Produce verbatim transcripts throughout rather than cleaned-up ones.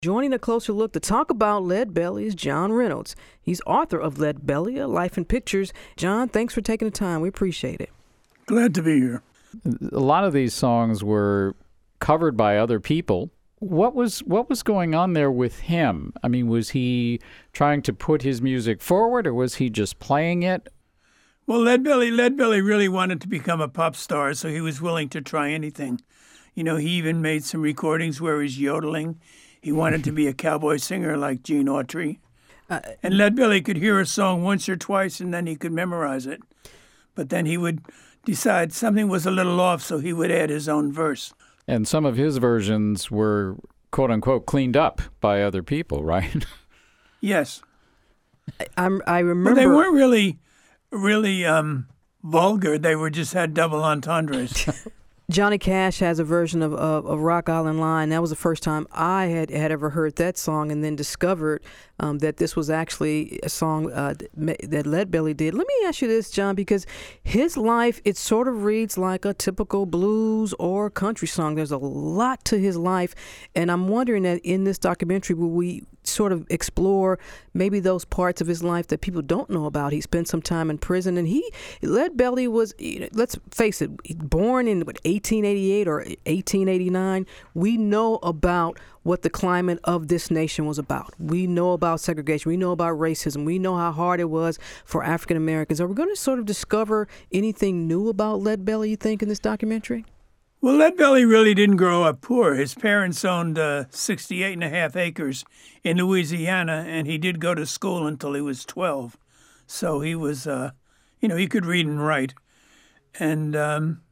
Joining a closer look to talk about Lead Belly is John Reynolds. He's author of Lead Belly, A Life in Pictures. John, thanks for taking the time. We appreciate it. Glad to be here. A lot of these songs were covered by other people. What was what was going on there with him? I mean, was he trying to put his music forward, or was he just playing it? Well, Lead Belly, Lead Belly really wanted to become a pop star, so he was willing to try anything. You know, he even made some recordings where he's yodeling. He wanted to be a cowboy singer like Gene Autry. Uh, and Lead Belly could hear a song once or twice, and then he could memorize it. But then he would decide something was a little off, so he would add his own verse. And some of his versions were, quote-unquote, cleaned up by other people, right? Yes. I, I'm, I remember... But they weren't really, really um, vulgar. They were just had double entendres. Johnny Cash has a version of, of, of Rock Island Line. That was the first time I had, had ever heard that song, and then discovered um, that this was actually a song uh, that Lead Belly did. Let me ask you this, John, because his life, it sort of reads like a typical blues or country song. There's a lot to his life, and I'm wondering that in this documentary, will we sort of explore maybe those parts of his life that people don't know about. He spent some time in prison, and he, Lead Belly was, you know, let's face it, born in what, eighteen eighty-eight or eighteen eighty-nine. We know about what the climate of this nation was about. We know about segregation. We know about racism. We know how hard it was for African Americans. Are we going to sort of discover anything new about Lead Belly, you think, in this documentary? Well, Lead Belly really didn't grow up poor. His parents owned uh, sixty-eight and a half acres in Louisiana, and he did go to school until he was twelve. So he was, uh, you know, he could read and write. And um,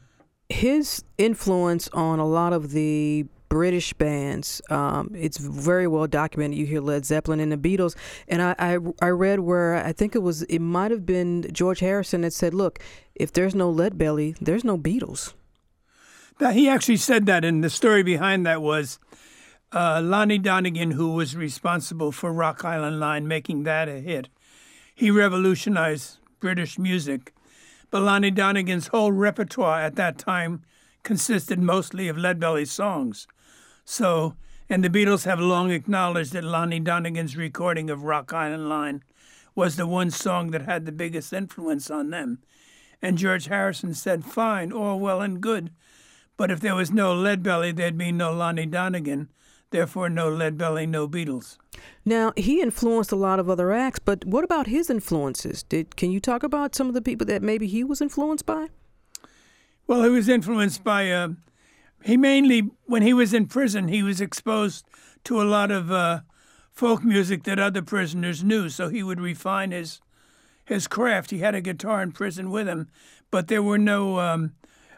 his influence on a lot of the British bands, um, it's very well documented. You hear Led Zeppelin and the Beatles. And I, I, I read where I think it was, it might have been George Harrison that said, look, if there's no Lead Belly, there's no Beatles. That he actually said that, and the story behind that was uh, Lonnie Donegan, who was responsible for Rock Island Line, making that a hit. He revolutionized British music, but Lonnie Donegan's whole repertoire at that time consisted mostly of Lead Belly songs. So, and the Beatles have long acknowledged that Lonnie Donegan's recording of Rock Island Line was the one song that had the biggest influence on them. And George Harrison said, fine, all well and good, but if there was no Lead Belly, there'd be no Lonnie Donegan. Therefore, no Lead Belly, no Beatles. Now, he influenced a lot of other acts, but what about his influences? Did Can you talk about some of the people that maybe he was influenced by? Well, he was influenced by, uh, he mainly, when he was in prison, he was exposed to a lot of uh, folk music that other prisoners knew, so he would refine his his craft. He had a guitar in prison with him, but there were no Um,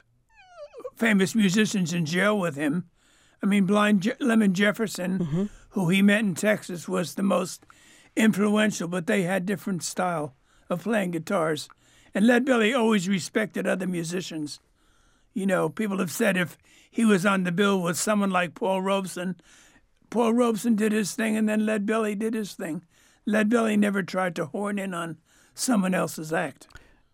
famous musicians in jail with him. I mean, Blind Je- Lemon Jefferson, mm-hmm. who he met in Texas, was the most influential, but they had different style of playing guitars. And Lead Belly always respected other musicians. You know, people have said if he was on the bill with someone like Paul Robeson, Paul Robeson did his thing and then Lead Belly did his thing. Lead Belly never tried to horn in on someone else's act.